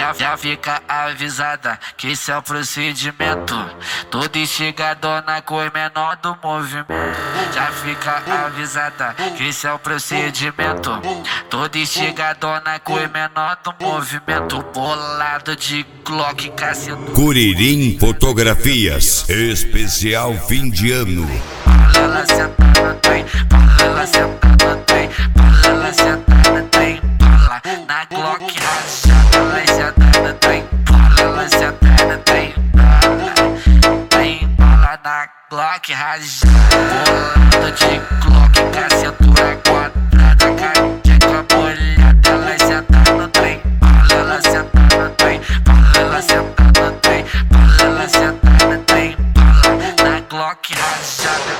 Já fica avisada que esse é o procedimento. Toda instigadona com o menor do movimento. Já fica avisada que esse é o procedimento. Toda instigadona com o menor do movimento. Bolado de Glock, cacete. Curirim Fotografias, especial fim de ano. Ela senta no trem, ela senta no trem, ela senta no trem, na Glock rachada, ela senta no trem, ela senta no trem, tem bala na Glock rachada, bolado de Glock, com a cintura quadrada, careca molhada, ela senta no trem, ela senta no trem, ela senta no trem, ela senta no trem, na Glock rachada.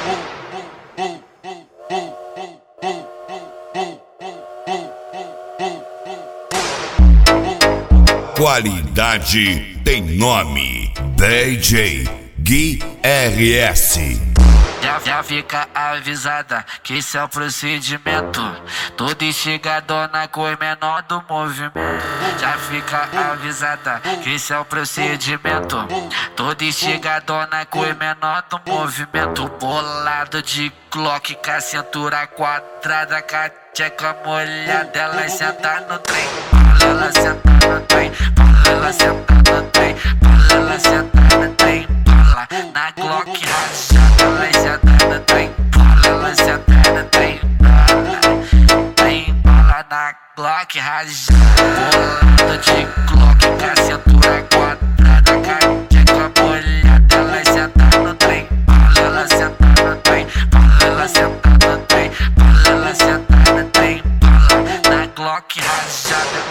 Qualidade tem nome. DJ Gui RS. Já fica avisada que esse é o procedimento. Toda instigadona com o menor do movimento. Já fica avisada que esse é o procedimento. Toda instigadona com o menor do movimento. Bolado de Glock, com a cintura quadrada, careca molhada, ela senta no trem, ela senta no trem, ela senta no trem, ela senta no trem, na Glock rachada, ela senta no trem, ela senta no trem, tem bala na Glock rachada, bolado de Glock, com a cintura quadrada, careca molhada, ela senta no trem, ela senta no trem, ela senta no trem, ela senta no trem, na Glock rachada.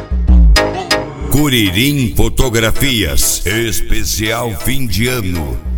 Curirim Fotografias, especial fim de ano.